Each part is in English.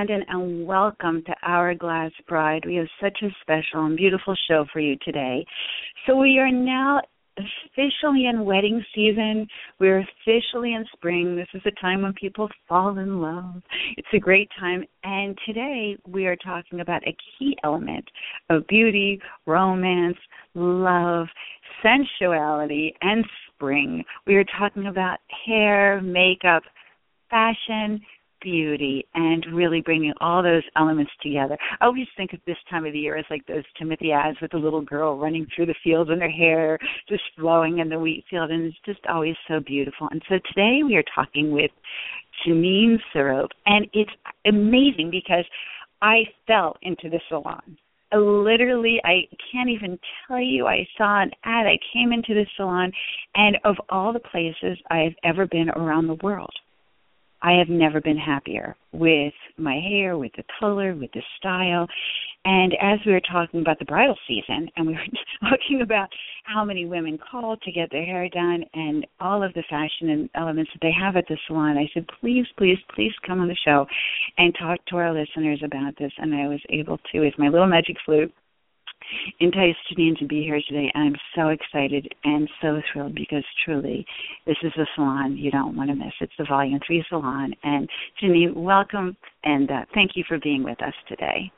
Brandon, and welcome to Hourglass Bride. We have such a special and beautiful show for you today. So we are now officially in wedding season. We're officially in spring. This is the time when people fall in love. It's a great time. And today we are talking about a key element of beauty, romance, love, sensuality, and spring. We are talking about hair, makeup, fashion, beauty, and really bringing all those elements together. I always think of this time of the year as like those Timothy ads with the little girl running through the fields and her hair just flowing in the wheat field, and it's just always so beautiful. And so today we are talking with Janine Sirope, and it's amazing because I fell into the salon. Literally, I can't even tell you, I saw an ad, I came into the salon, and of all the places I've ever been around the world, I have never been happier with my hair, with the color, with the style. And as we were talking about the bridal season, and we were talking about how many women call to get their hair done and all of the fashion and elements that they have at the salon, I said, please, please, please come on the show and talk to our listeners about this. And I was able to, with my little magic flute, entice Janine to be here today. I'm so excited and so thrilled because truly this is a salon you don't want to miss. It's the Volume 3 salon. And Janine, welcome, and thank you for being with us today.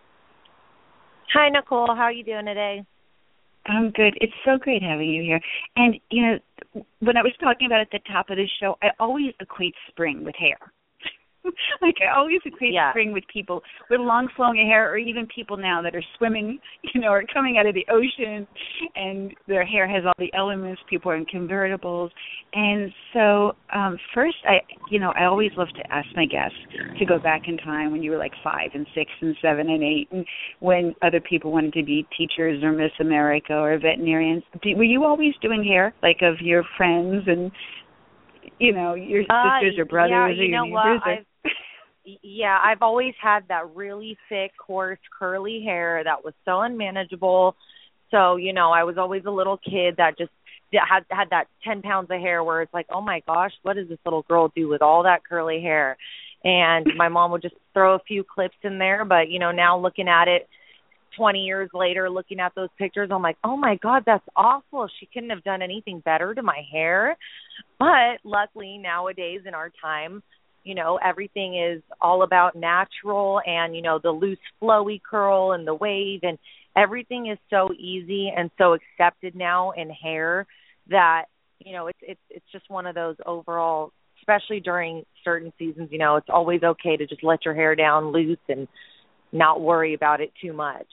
Hi, Nicole. How are you doing today? I'm good. It's so great having you here. And, you know, when I was talking about at the top of the show, I always equate spring with hair. Like I always equate spring with people with long flowing hair, or even people now that are swimming, you know, or coming out of the ocean, and their hair has all the elements. People are in convertibles, and so first, I always love to ask my guests to go back in time when you were like 5 and 6 and 7 and 8, and when other people wanted to be teachers or Miss America or veterinarians. Were you always doing hair, like of your friends and, you know, your sisters or brothers or your neighbors? I've always had that really thick, coarse, curly hair that was so unmanageable. So, you know, I was always a little kid that just had that 10 pounds of hair where it's like, oh, my gosh, what does this little girl do with all that curly hair? And my mom would just throw a few clips in there. But, you know, now looking at it 20 years later, looking at those pictures, I'm like, oh, my God, that's awful. She couldn't have done anything better to my hair. But luckily nowadays in our time, you know, everything is all about natural and, you know, the loose flowy curl and the wave, and everything is so easy and so accepted now in hair that, you know, it's just one of those overall, especially during certain seasons, you know, it's always okay to just let your hair down loose and not worry about it too much.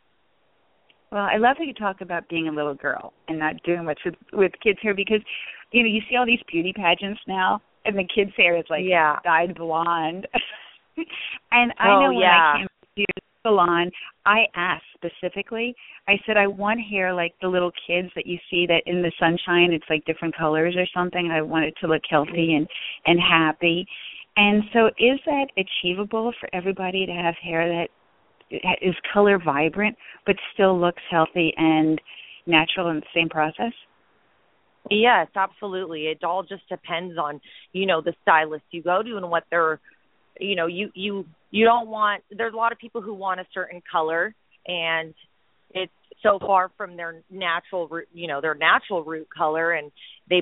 Well, I love how you talk about being a little girl and not doing much with kids' hair because, you know, you see all these beauty pageants now, and the kids' hair is like dyed blonde. And I know when I came to the salon, I asked specifically, I said, I want hair like the little kids that you see that in the sunshine, it's like different colors or something. I want it to look healthy and happy. And so is that achievable for everybody to have hair that is color vibrant but still looks healthy and natural in the same process? Yes, absolutely. It all just depends on, you know, the stylist you go to and what they're, you know, you don't want, there's a lot of people who want a certain color and it's so far from their natural, you know, their natural root color, and they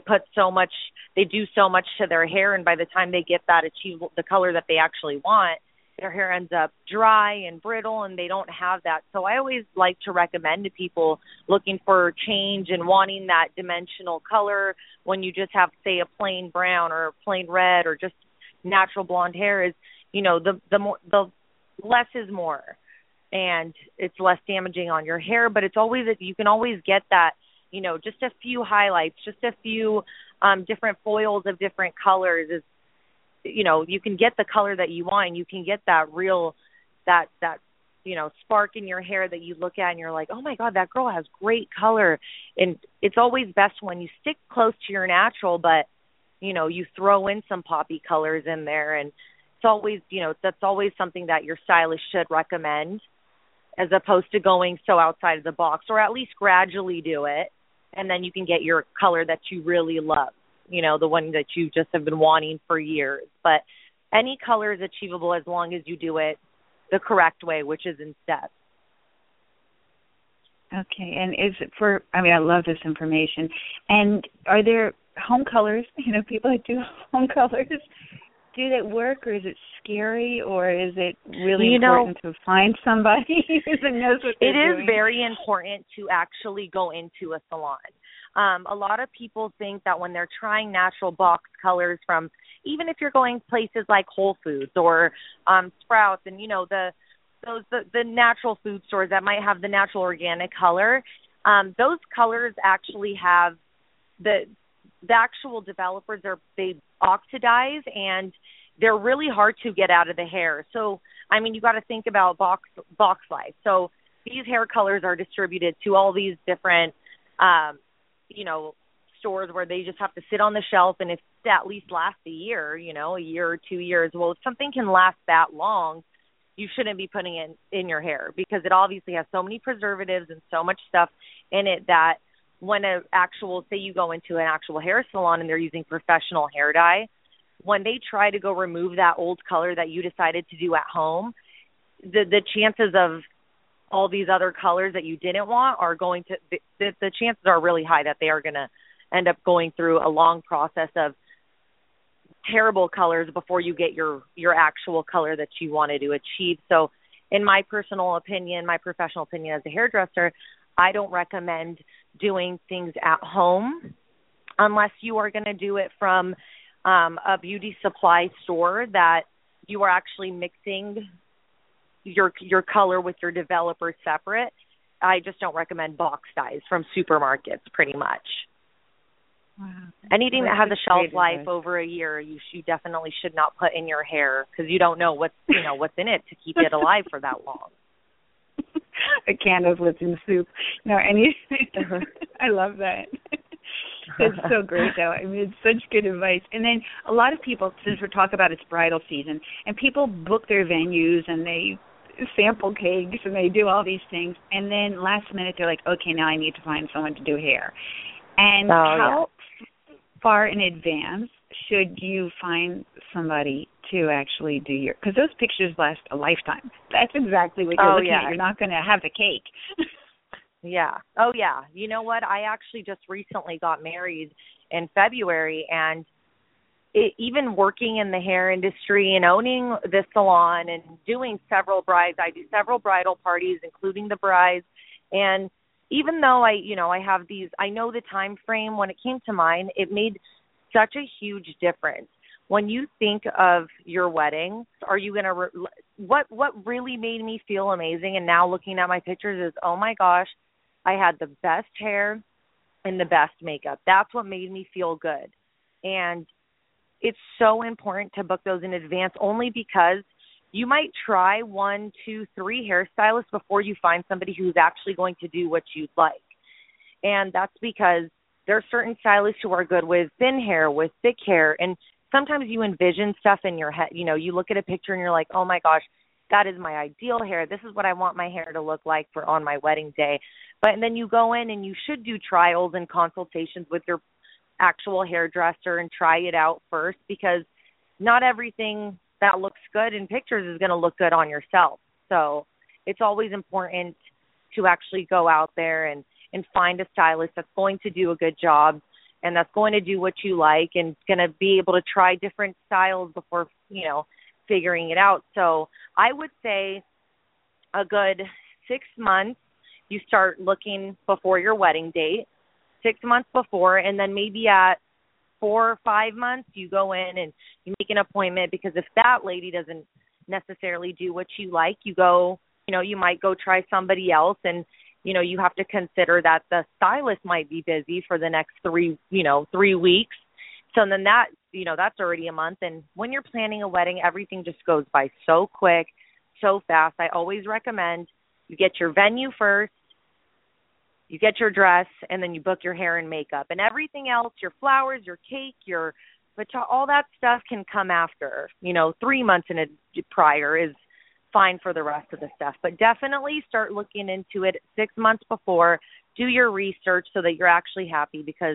do so much to their hair, and by the time they get that achievable, the color that they actually want, their hair ends up dry and brittle, and they don't have that. So I always like to recommend to people looking for change and wanting that dimensional color when you just have, say, a plain brown or a plain red or just natural blonde hair is, you know, the less is more, and it's less damaging on your hair. But it's always, you can always get that, you know, just a few highlights, just a few different foils of different colors is, you know, you can get the color that you want, and you can get that real, that you know, spark in your hair that you look at and you're like, oh my God, that girl has great color. And it's always best when you stick close to your natural, but, you know, you throw in some poppy colors in there. And it's always, you know, that's always something that your stylist should recommend, as opposed to going so outside of the box, or at least gradually do it. And then you can get your color that you really love, you know, the one that you just have been wanting for years. But any color is achievable as long as you do it the correct way, which is in steps. Okay, and is it for, I mean, I love this information. And are there home colors, people that do home colors, do that work, or is it scary, or is it really important to find somebody that knows what they're doing? It is very important to actually go into a salon. A lot of people think that when they're trying natural box colors from, even if you're going places like Whole Foods or Sprouts and, the natural food stores that might have the natural organic color, those colors actually have the actual developers they oxidize, and they're really hard to get out of the hair. So, I mean, you got to think about box life. So these hair colors are distributed to all these different, stores where they just have to sit on the shelf, and if it at least lasts a year, a year or 2 years. Well, if something can last that long, you shouldn't be putting it in your hair, because it obviously has so many preservatives and so much stuff in it that when say you go into an actual hair salon and they're using professional hair dye, when they try to go remove that old color that you decided to do at home, the chances of all these other colors that you didn't want are going to, the chances are really high that they are going to end up going through a long process of terrible colors before you get your actual color that you wanted to achieve. So in my personal opinion, my professional opinion as a hairdresser, I don't recommend doing things at home unless you are going to do it from a beauty supply store that you are actually mixing your color with your developer separate. I just don't recommend box dyes from supermarkets pretty much. Wow. Anything that has a shelf life over a year, you definitely should not put in your hair, because you don't know what's in it to keep it alive for that long. A can of Lipton soup. I love that. It's so great, though. I mean, it's such good advice. And then a lot of people, since we're talking about it's bridal season, and people book their venues and they sample cakes and they do all these things, and then last minute they're like, okay, now I need to find someone to do hair. And how far in advance should you find somebody to actually do your, because those pictures last a lifetime. That's exactly what you're looking at. You're not going to have the cake. Yeah. Oh, yeah. You know what? I actually just recently got married in February, and even working in the hair industry and owning this salon and doing several brides, I do several bridal parties, including the brides. And even though I have these, I know the time frame when it came to mine, it made such a huge difference. When you think of your wedding, are you going to, what really made me feel amazing, and now looking at my pictures is, oh my gosh, I had the best hair and the best makeup. That's what made me feel good. And it's so important to book those in advance, only because you might try 1, 2, 3 hairstylists before you find somebody who's actually going to do what you'd like. And that's because there are certain stylists who are good with thin hair, with thick hair, and sometimes you envision stuff in your head. You look at a picture and you're like, oh my gosh, that is my ideal hair. This is what I want my hair to look like for on my wedding day. But and then you go in and you should do trials and consultations with your actual hairdresser and try it out first, because not everything that looks good in pictures is going to look good on yourself. So it's always important to actually go out there and find a stylist that's going to do a good job and that's going to do what you like and going to be able to try different styles before, figuring it out. So I would say a good 6 months, you start looking before your wedding date, 6 months before, and then maybe at 4 or 5 months, you go in and you make an appointment, because if that lady doesn't necessarily do what you like, you go, you might go try somebody else, and, you have to consider that the stylist might be busy for the next 3 weeks. So then that, that's already a month. And when you're planning a wedding, everything just goes by so quick, so fast. I always recommend you get your venue first, you get your dress, and then you book your hair and makeup. And everything else, your flowers, your cake, all that stuff can come after. 3 months prior is fine for the rest of the stuff. But definitely start looking into it 6 months before. Do your research so that you're actually happy, because,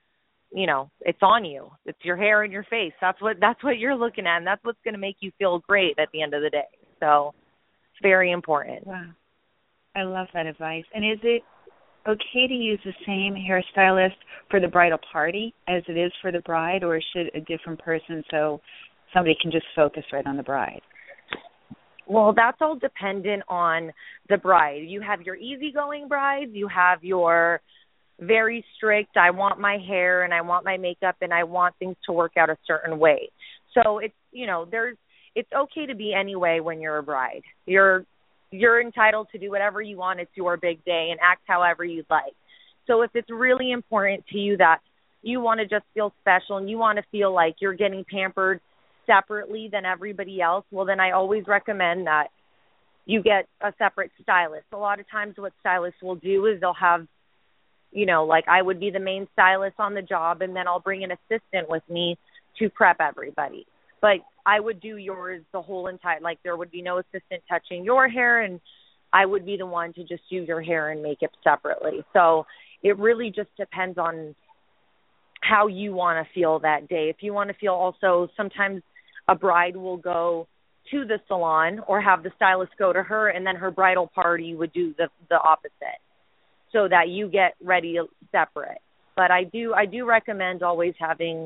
it's on you. It's your hair and your face. That's what you're looking at, and that's what's going to make you feel great at the end of the day. So very important. Wow. I love that advice. And is it okay to use the same hairstylist for the bridal party as it is for the bride, or should a different person so somebody can just focus right on the bride? Well, that's all dependent on the bride. You have your easygoing brides. You have your very strict, I want my hair and I want my makeup and I want things to work out a certain way. So it's, it's okay to be any way when you're a bride. You're entitled to do whatever you want. It's your big day and act however you'd like. So if it's really important to you that you want to just feel special and you want to feel like you're getting pampered separately than everybody else, well, then I always recommend that you get a separate stylist. A lot of times what stylists will do is they'll have, like I would be the main stylist on the job, and then I'll bring an assistant with me to prep everybody. But I would do yours the whole entire, like there would be no assistant touching your hair, and I would be the one to just do your hair and makeup separately. So it really just depends on how you want to feel that day. If you want to feel also, sometimes a bride will go to the salon or have the stylist go to her, and then her bridal party would do the opposite, so that you get ready separate. But I do recommend always having,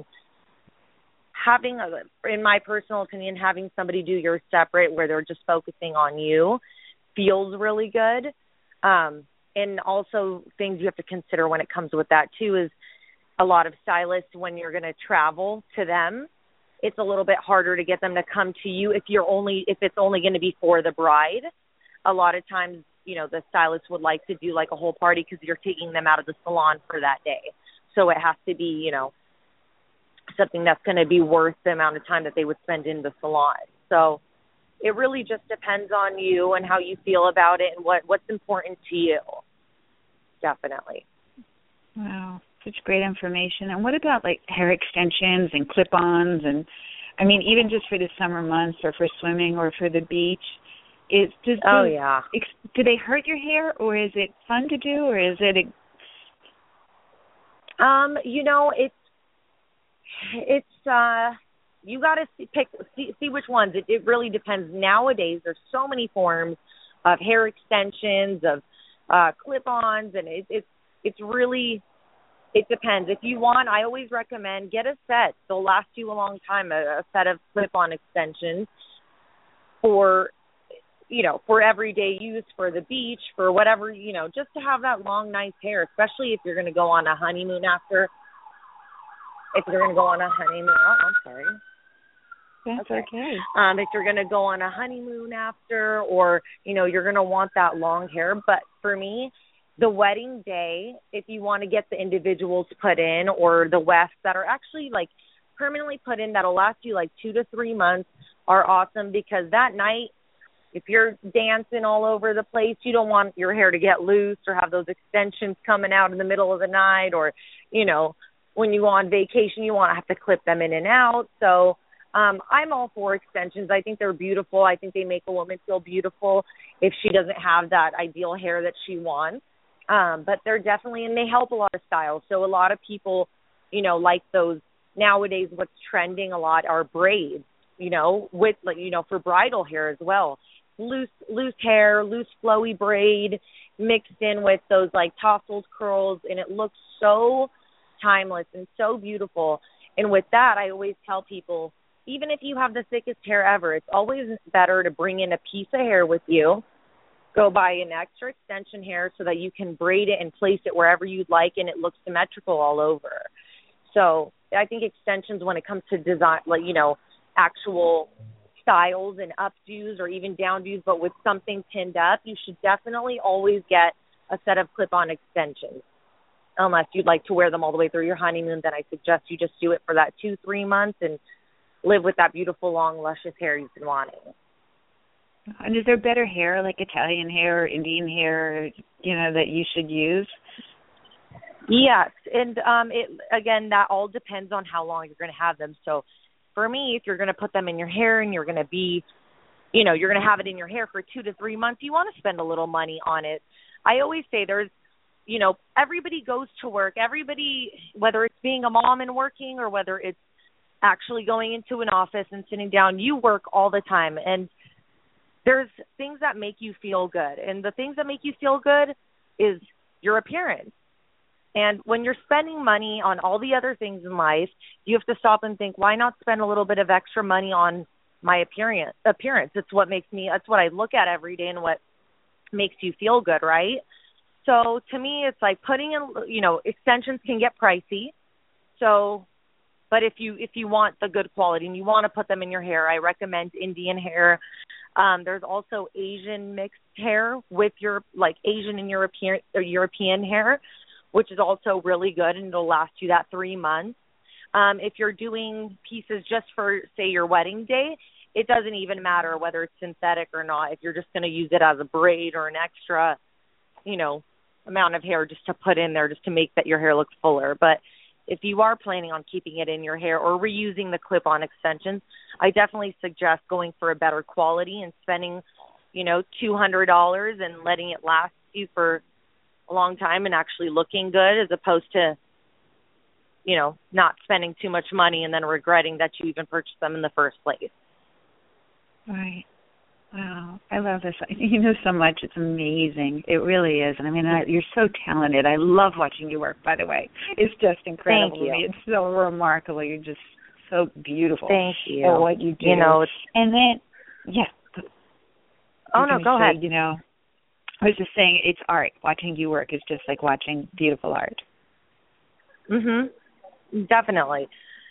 in my personal opinion, having somebody do yours separate where they're just focusing on you feels really good. And also things you have to consider when it comes with that too is a lot of stylists, when you're going to travel to them, it's a little bit harder to get them to come to you if it's only going to be for the bride. A lot of times, the stylist would like to do like a whole party because you're taking them out of the salon for that day. So it has to be, something that's going to be worth the amount of time that they would spend in the salon. So it really just depends on you and how you feel about it and what's important to you. Definitely. Wow, such great information. And what about like hair extensions and clip-ons and, even just for the summer months or for swimming or for the beach? Do they hurt your hair, or is it fun to do, or is it it's you got to see which ones. It really depends. Nowadays, there's so many forms of hair extensions, of clip-ons, and it's really, it depends. If you want, I always recommend get a set. They'll last you a long time. A set of clip-on extensions for everyday use, for the beach, for whatever, just to have that long, nice hair, especially if you're going to go on a honeymoon after. If you're going to go on a honeymoon, I'm sorry. That's okay. If you're going to go on a honeymoon after, or, you're going to want that long hair. But for me, the wedding day, if you want to get the individuals put in, or the wefts that are actually like permanently put in that'll last you like 2 to 3 months, are awesome, because that night, if you're dancing all over the place, you don't want your hair to get loose or have those extensions coming out in the middle of the night, or, when you go on vacation, you want to have to clip them in and out. So I'm all for extensions. I think they're beautiful. I think they make a woman feel beautiful if she doesn't have that ideal hair that she wants. But they're definitely, and they help a lot of styles. So a lot of people, like those. Nowadays, what's trending a lot are braids, with, for bridal hair as well. Loose hair, loose flowy braid mixed in with those like tousled curls, and it looks so timeless and so beautiful. And with that, I always tell people, even if you have the thickest hair ever, it's always better to bring in a piece of hair with you. Go buy an extra extension hair so that you can braid it and place it wherever you'd like, and it looks symmetrical all over. So I think extensions, when it comes to design, actual styles and updos or even downdos, but with something pinned up, you should definitely always get a set of clip-on extensions. Unless you'd like to wear them all the way through your honeymoon, then I suggest you just do it for that 2-3 months and live with that beautiful, long, luscious hair you've been wanting. And is there better hair, like Italian hair or Indian hair, that you should use? Yes, and that all depends on how long you're going to have them. So for me, if you're going to put them in your hair and you're going to be, you're going to have it in your hair for 2 to 3 months, you want to spend a little money on it. I always say there's, everybody goes to work. Everybody, whether it's being a mom and working or whether it's actually going into an office and sitting down, you work all the time. And there's things that make you feel good. And the things that make you feel good is your appearance. And when you're spending money on all the other things in life, you have to stop and think, why not spend a little bit of extra money on my appearance? It's what makes me, that's what I look at every day and what makes you feel good, right? So to me, it's like putting in, extensions can get pricey. So, but if you want the good quality and you want to put them in your hair, I recommend Indian hair. There's also Asian mixed hair with your, like, Asian and European hair, which is also really good, and it'll last you that 3 months. If you're doing pieces just for, say, your wedding day, it doesn't even matter whether it's synthetic or not. If you're just going to use it as a braid or an extra, amount of hair just to put in there just to make that your hair look fuller. But if you are planning on keeping it in your hair or reusing the clip-on extensions, I definitely suggest going for a better quality and spending, $200 and letting it last you for a long time and actually looking good, as opposed to, not spending too much money and then regretting that you even purchased them in the first place. Right. Wow. I love this. You know so much. It's amazing. It really is. And I mean, you're so talented. I love watching you work, by the way. It's just incredible. Thank you. To me. It's so remarkable. You're just so beautiful. Thank you. For what you do. And then, yeah. Oh, no, go ahead. I was just saying, it's art. Watching you work is just like watching beautiful art. Definitely.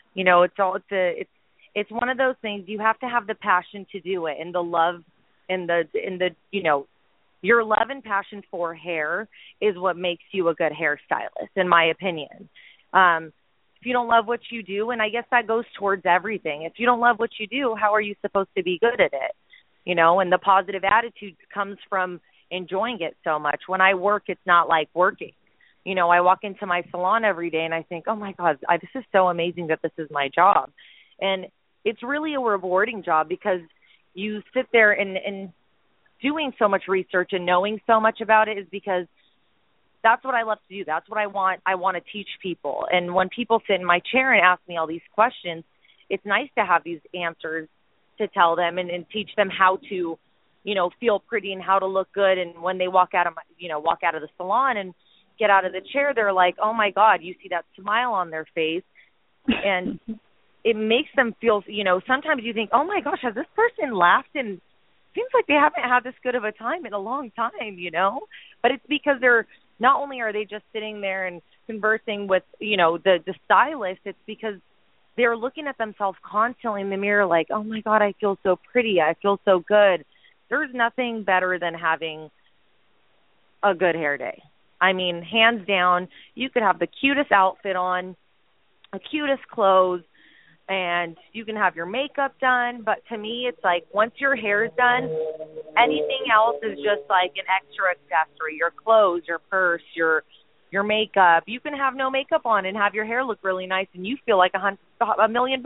It's one of those things. You have to have the passion to do it, and the love, and your love and passion for hair is what makes you a good hairstylist, in my opinion. If you don't love what you do, and I guess that goes towards everything. If you don't love what you do, how are you supposed to be good at it? And the positive attitude comes from enjoying it so much. When I work, it's not like working. I walk into my salon every day and I think, oh my God, this is so amazing that this is my job. And it's really a rewarding job because you sit there and doing so much research and knowing so much about it is because that's what I love to do. That's what I want. I want to teach people. And when people sit in my chair and ask me all these questions, it's nice to have these answers to tell them and teach them how to, feel pretty and how to look good. And when they walk out of the salon and get out of the chair, they're like, oh my God, you see that smile on their face. And it makes them feel, sometimes you think, oh my gosh, has this person laughed? And it seems like they haven't had this good of a time in a long time, But it's because not only are they just sitting there and conversing with, the stylist, it's because they're looking at themselves constantly in the mirror like, oh my God, I feel so pretty. I feel so good. There's nothing better than having a good hair day. I mean, hands down, you could have the cutest outfit on, the cutest clothes, and you can have your makeup done. But to me, it's like once your hair is done, anything else is just like an extra accessory. Your clothes, your purse, your makeup. You can have no makeup on and have your hair look really nice, and you feel like $1 million,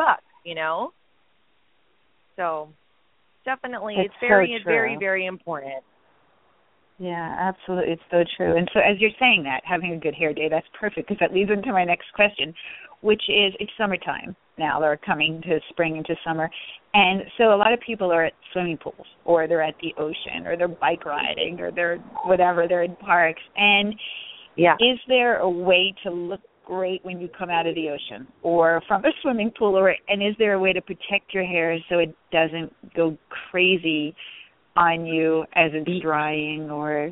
So definitely, it's very, so very, very important. Yeah, absolutely. It's so true. And so as you're saying that, having a good hair day, that's perfect because that leads into my next question, which is it's summertime now. They're coming to spring into summer. And so a lot of people are at swimming pools or they're at the ocean or they're bike riding or they're whatever, they're in parks. And is there a way to look great when you come out of the ocean or from a swimming pool? And is there a way to protect your hair so it doesn't go crazy on you as it's drying or,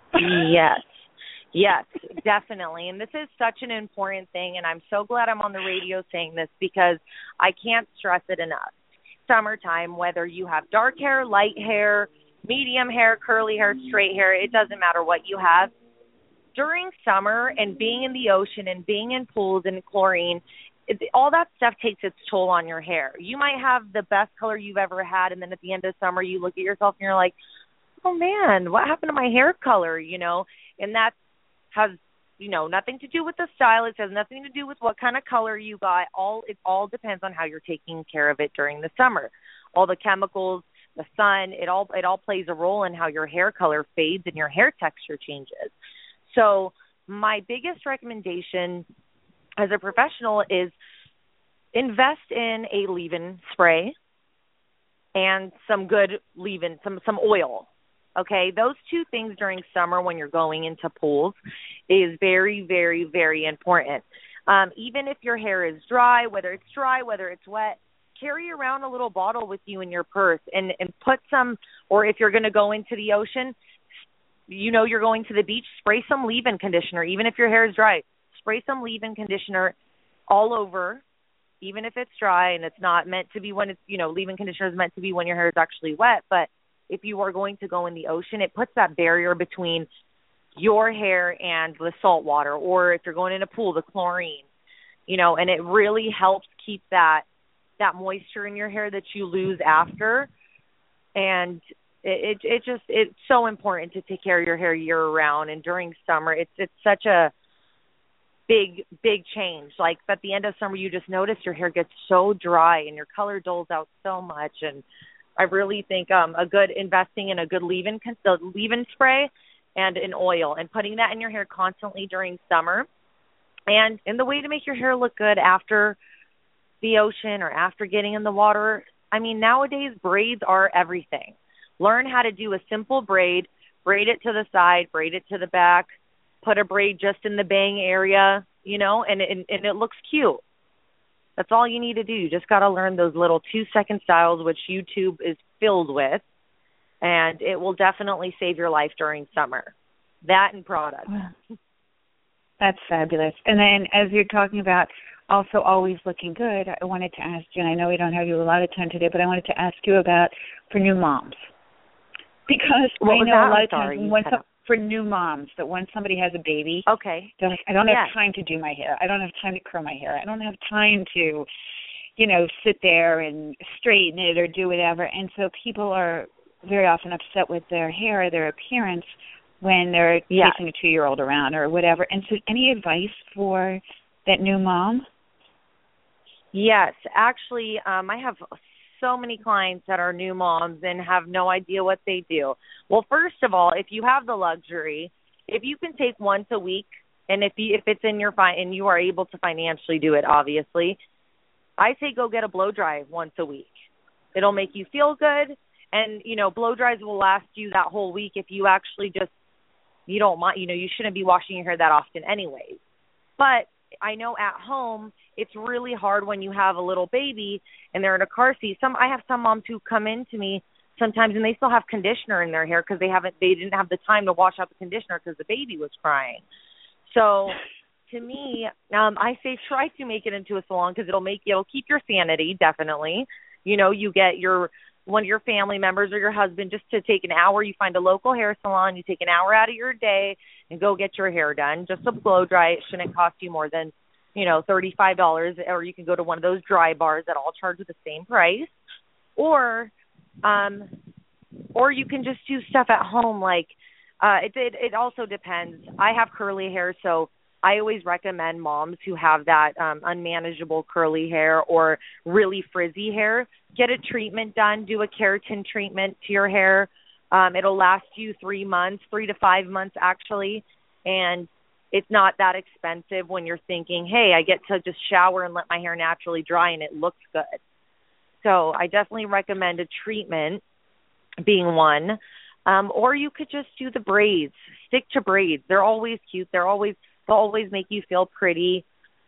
Yes, definitely. And this is such an important thing, and I'm so glad I'm on the radio saying this because I can't stress it enough. Summertime, whether you have dark hair, light hair, medium hair, curly hair, straight hair, it doesn't matter what you have. During summer and being in the ocean and being in pools and chlorine, all that stuff takes its toll on your hair. You might have the best color you've ever had, and then at the end of summer you look at yourself and you're like, oh, man, what happened to my hair color, And that has, nothing to do with the style. It has nothing to do with what kind of color you got. It all depends on how you're taking care of it during the summer. All the chemicals, the sun, it all plays a role in how your hair color fades and your hair texture changes. So my biggest recommendation as a professional is invest in a leave-in spray and some good leave-in, some oil. Okay, those two things during summer when you're going into pools is very, very, very important. Even if your hair is dry, whether it's wet, carry around a little bottle with you in your purse and put some, or if you're going to go into the ocean, you're going to the beach, spray some leave-in conditioner. Even if your hair is dry, spray some leave-in conditioner all over, even if it's dry, and it's not meant to be when it's, leave-in conditioner is meant to be when your hair is actually wet. But if you are going to go in the ocean, it puts that barrier between your hair and the salt water, or if you're going in a pool, the chlorine, and it really helps keep that moisture in your hair that you lose after. And it's so important to take care of your hair year round. And during summer, it's such a big change. Like at the end of summer, you just notice your hair gets so dry and your color dulls out so much. And I really think investing in a good leave-in spray and an oil and putting that in your hair constantly during summer. And the way to make your hair look good after the ocean or after getting in the water, I mean, nowadays braids are everything. Learn how to do a simple braid it to the side, braid it to the back, put a braid just in the bang area, and it looks cute. That's all you need to do. You just got to learn those little 2-second styles, which YouTube is filled with, and it will definitely save your life during summer. That and products. That's fabulous. And then as you're talking about also always looking good, I wanted to ask you, and I know we don't have you a lot of time today, but I wanted to ask you about for new moms. Because I know a lot of times for new moms, that when somebody has a baby, they're like, I don't have time to do my hair. I don't have time to curl my hair. I don't have time to, sit there and straighten it or do whatever. And so people are very often upset with their hair, their appearance, when they're chasing a 2-year-old around or whatever. And so any advice for that new mom? Yes. Actually, I have so many clients that are new moms and have no idea what they do. Well, first of all, if you have the luxury, if you can take once a week, and if it's in your and you are able to financially do it, obviously, I say go get a blow dry once a week. It'll make you feel good, and blow dries will last you that whole week if you actually just you don't mind. You shouldn't be washing your hair that often anyways. But I know at home it's really hard when you have a little baby and they're in a car seat. I have some moms who come in to me sometimes and they still have conditioner in their hair because they didn't have the time to wash out the conditioner because the baby was crying. So to me, I say try to make it into a salon because it'll keep your sanity, definitely. You get one of your family members or your husband just to take an hour. You find a local hair salon. You take an hour out of your day and go get your hair done. Just a blow dry. It shouldn't cost you more than, $35, or you can go to one of those dry bars that all charge the same price. Or you can just do stuff at home. Like, it also depends. I have curly hair, so I always recommend moms who have that unmanageable curly hair or really frizzy hair, get a treatment done, do a keratin treatment to your hair. It'll last you 3 to 5 months actually, and it's not that expensive when you're thinking, hey, I get to just shower and let my hair naturally dry and it looks good. So I definitely recommend a treatment being one, or you could just do the braids. Stick to braids. They're always cute. They'll always make you feel pretty.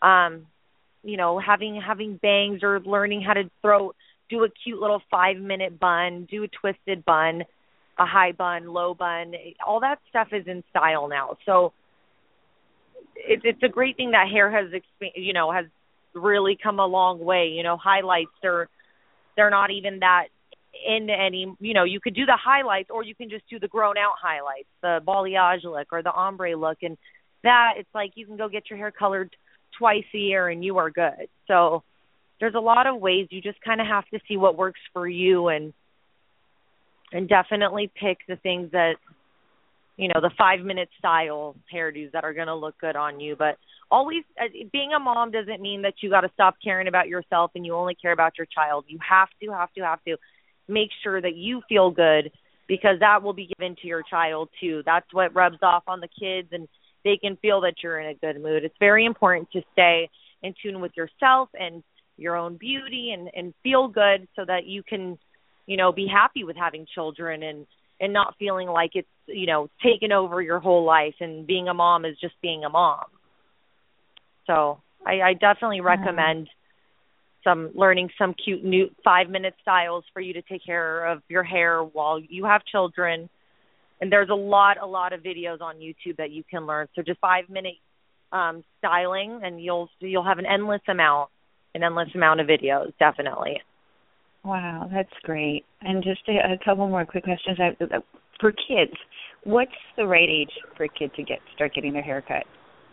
Having bangs or learning how to do a cute little 5-minute bun, do a twisted bun, a high bun, low bun. All that stuff is in style now. So it's a great thing that hair has really come a long way. Highlights they're not even that into any. You could do the highlights, or you can just do the grown out highlights, the balayage look or the ombre look, and that it's like you can go get your hair colored twice a year and you are good. So there's a lot of ways. You just kind of have to see what works for you and definitely pick the things that, the 5-minute style hairdos that are going to look good on you. But always, being a mom doesn't mean that you got to stop caring about yourself and you only care about your child. You have to make sure that you feel good, because that will be given to your child too. That's what rubs off on the kids, and they can feel that you're in a good mood. It's very important to stay in tune with yourself and your own beauty and feel good so that you can be happy with having children and not feeling like it's, taken over your whole life and being a mom is just being a mom. So I definitely recommend learning some cute new 5-minute styles for you to take care of your hair while you have children. And there's a lot of videos on YouTube that you can learn. So just 5-minute styling, and you'll have an endless amount of videos, definitely. Wow, that's great. And just a couple more quick questions. For kids, what's the right age for a kid to start getting their hair cut?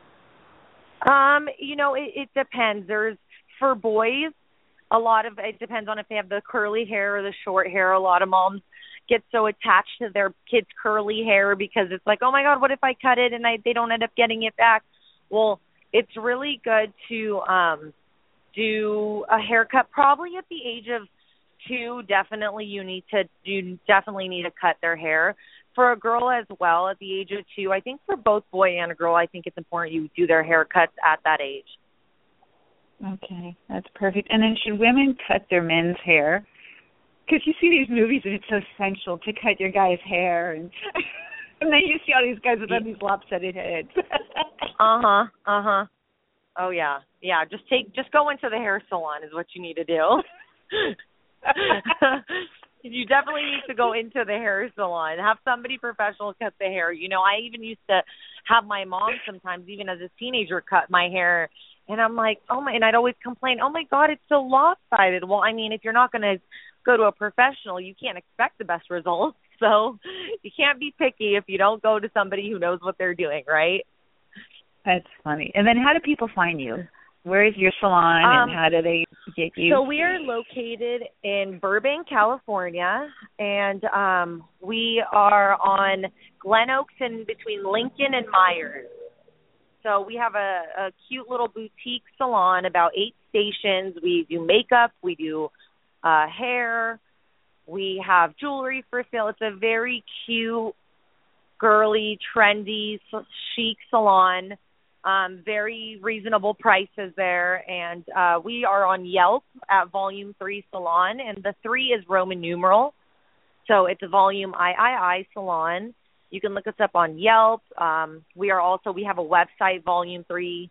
It depends. For boys, it depends on if they have the curly hair or the short hair. A lot of moms get so attached to their kids' curly hair because it's like, oh my God, what if I cut it and they don't end up getting it back? Well, it's really good to do a haircut probably at the age of 2. Definitely you definitely need to cut their hair. For a girl as well at the age of 2, I think for both boy and a girl, I think it's important you do their haircuts at that age. Okay, that's perfect. And then should women cut their men's hair? Because you see these movies and it's so essential to cut your guy's hair, and and then you see all these guys with these lopsided heads. Oh yeah. Just go into the hair salon is what you need to do. You definitely need to go into the hair salon. Have somebody professional cut the hair. I even used to have my mom sometimes, even as a teenager, cut my hair. And I'm like, and I'd always complain, oh my God, it's so lopsided. Well, I mean, if you're not going to go to a professional, you can't expect the best results. So you can't be picky if you don't go to somebody who knows what they're doing, right? That's funny. And then how do people find you? Where is your salon, and how do they get you? So we are located in Burbank, California, and we are on Glen Oaks in between Lincoln and Myers. So we have a cute little boutique salon, about 8 stations. We do makeup, we do hair, we have jewelry for sale. It's a very cute, girly, trendy, chic salon. Very reasonable prices there, and we are on Yelp at Volume 3 Salon, and the 3 is Roman numeral, so it's a Volume III Salon. You can look us up on Yelp. We have a website, Volume 3,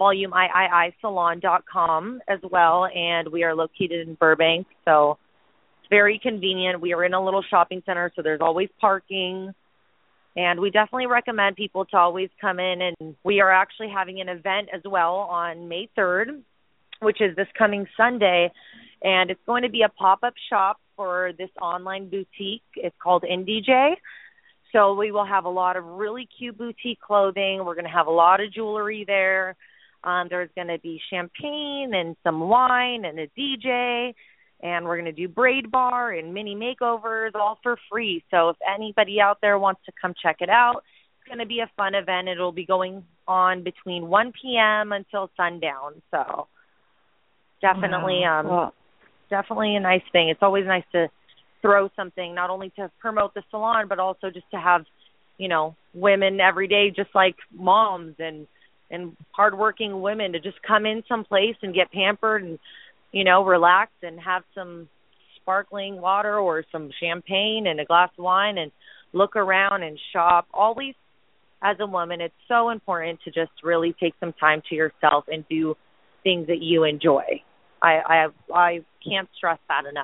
VolumeIIISalon.com as well, and we are located in Burbank, so it's very convenient. We are in a little shopping center, so there's always parking. And we definitely recommend people to always come in. And we are actually having an event as well on May 3rd, which is this coming Sunday. And it's going to be a pop-up shop for this online boutique. It's called IndieJ. So we will have a lot of really cute boutique clothing. We're going to have a lot of jewelry there. There's going to be champagne and some wine and a DJ. And we're going to do braid bar and mini makeovers, all for free. So if anybody out there wants to come check it out, it's going to be a fun event. It'll be going on between 1 p.m. until sundown. So definitely, definitely a nice thing. It's always nice to throw something, not only to promote the salon, but also just to have, women every day, just like moms and hardworking women, to just come in someplace and get pampered and relax and have some sparkling water or some champagne and a glass of wine and look around and shop. Always, as a woman, it's so important to just really take some time to yourself and do things that you enjoy. I can't stress that enough.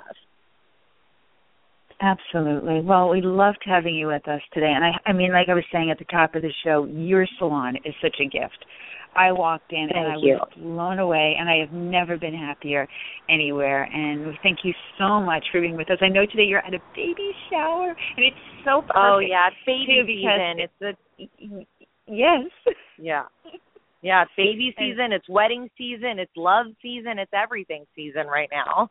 Absolutely. Well, we loved having you with us today. And I mean, like I was saying at the top of the show, your salon is such a gift. I walked in and I was blown away, and I have never been happier anywhere. And we thank you so much for being with us. I know today you're at a baby shower, and it's so perfect. Oh, yeah, it's baby season. Yes. Yeah. Yeah, it's baby season, it's wedding season, it's love season, it's everything season right now.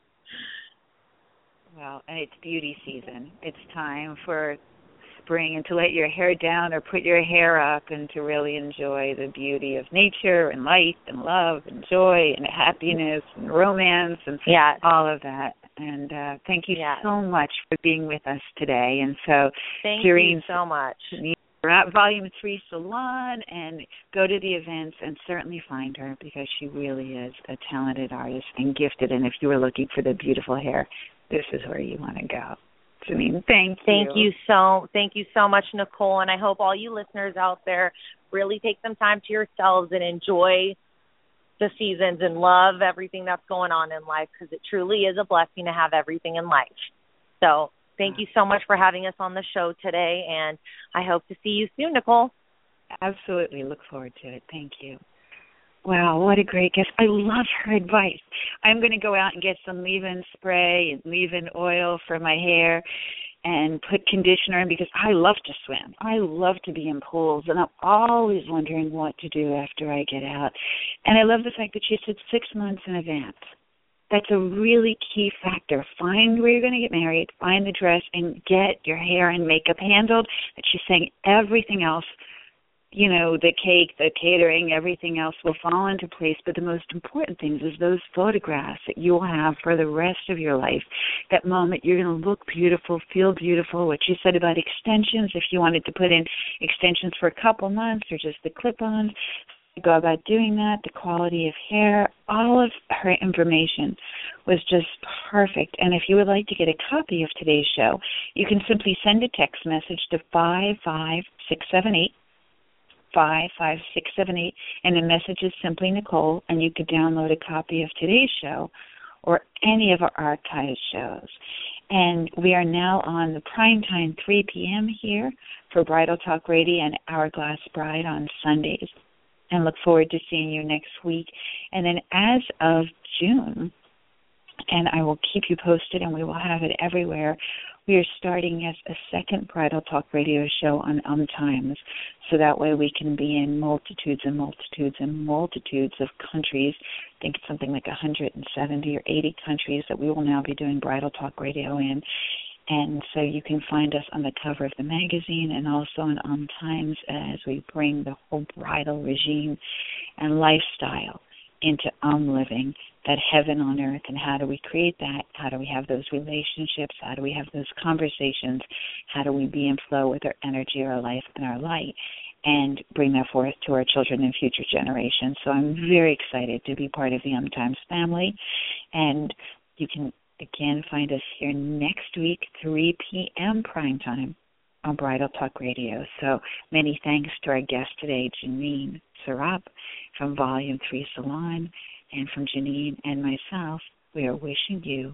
Well, and it's beauty season. It's time for spring and to let your hair down or put your hair up and to really enjoy the beauty of nature and life and love and joy and happiness and romance and all of that. And thank you so much for being with us today. And so, thank you so much. We're at Volume 3 Salon, and go to the events and certainly find her, because she really is a talented artist and gifted. And if you were looking for the beautiful hair, this is where you want to go. Janine, thank you. Thank you so much, Nicole. And I hope all you listeners out there really take some time to yourselves and enjoy the seasons and love everything that's going on in life, because it truly is a blessing to have everything in life. So thank you so much for having us on the show today, and I hope to see you soon, Nicole. Absolutely. Look forward to it. Thank you. Wow, what a great guest. I love her advice. I'm going to go out and get some leave-in spray and leave-in oil for my hair and put conditioner in, because I love to swim. I love to be in pools, and I'm always wondering what to do after I get out. And I love the fact that she said 6 months in advance. That's a really key factor. Find where you're going to get married, find the dress, and get your hair and makeup handled. And she's saying everything else, you know, the cake, the catering, everything else will fall into place. But the most important things is those photographs that you'll have for the rest of your life. That moment you're going to look beautiful, feel beautiful. What you said about extensions, if you wanted to put in extensions for a couple months or just the clip-ons, go about doing that, the quality of hair, all of her information was just perfect. And if you would like to get a copy of today's show, you can simply send a text message to 55678. 55678, and the message is simply Nicole, and you could download a copy of today's show or any of our archived shows. And we are now on the prime time 3 p.m. here for Bridal Talk Radio and Hourglass Bride on Sundays, and look forward to seeing you next week. And then as of June, and I will keep you posted, and we will have it everywhere, we are starting as a second Bridal Talk Radio show on Times, so that way we can be in multitudes and multitudes and multitudes of countries. I think it's something like 170 or 80 countries that we will now be doing Bridal Talk Radio in. And so you can find us on the cover of the magazine and also on Times as we bring the whole bridal regime and lifestyle into living, that heaven on earth. And how do we create that? How do we have those relationships? How do we have those conversations? How do we be in flow with our energy, our life, and our light, and bring that forth to our children and future generations? So I'm very excited to be part of the Times family. And you can, again, find us here next week, 3 p.m. prime time on Bridal Talk Radio. So many thanks to our guest today, Janine Sarap from Volume 3 Salon, and from Janine and myself, we are wishing you